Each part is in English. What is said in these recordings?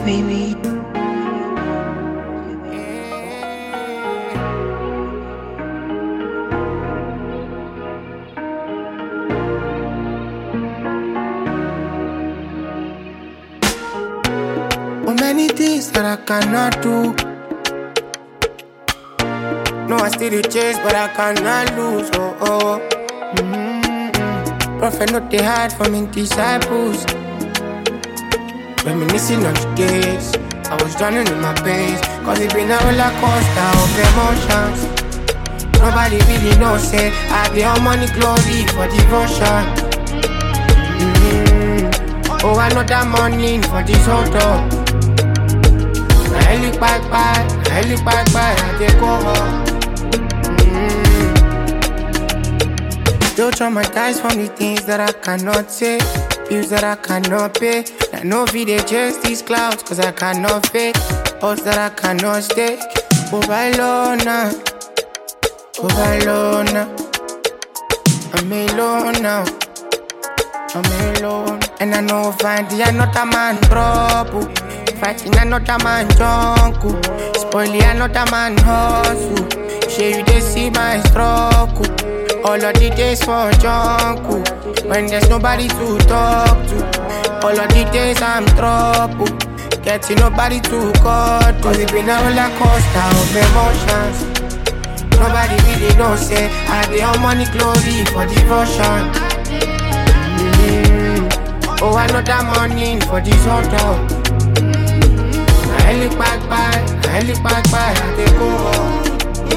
baby. Oh, many things that I cannot do. No, I still dey chase, but I cannot lose. Prophet not they hard for me disciples. Reminiscing on the days I was drowning in my pains. Cause it been a roller coaster of emotions. Nobody really knows, say I be on money glory for devotion. Oh, I know that money for this hold up. I look back, I take over. Don't traumatize from the things that I cannot say, bills that I cannot pay. I know if they chase these clouds, cause I cannot fake. Odds that I cannot stake. Overload now. I'm alone now. I'm alone. And I know finding another man trouble. Fighting another man jungle. Spoiling another man hustle. Shey you dey see my struggle. All of the days for jungle. When there's nobody to talk to. All of the days I'm trouble. Getting nobody to call to. Cause it been a roller coaster of emotions. Nobody really knows, say I be on money glory for devotion. Oh, I know that money for this hotel. I look back by, I take over.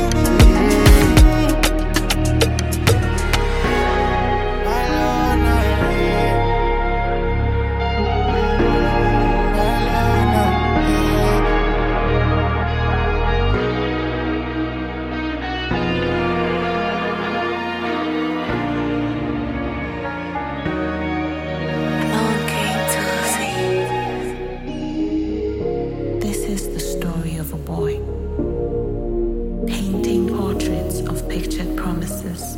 Painting portraits of pictured promises,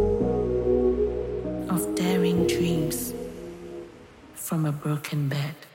of daring dreams from a broken bed.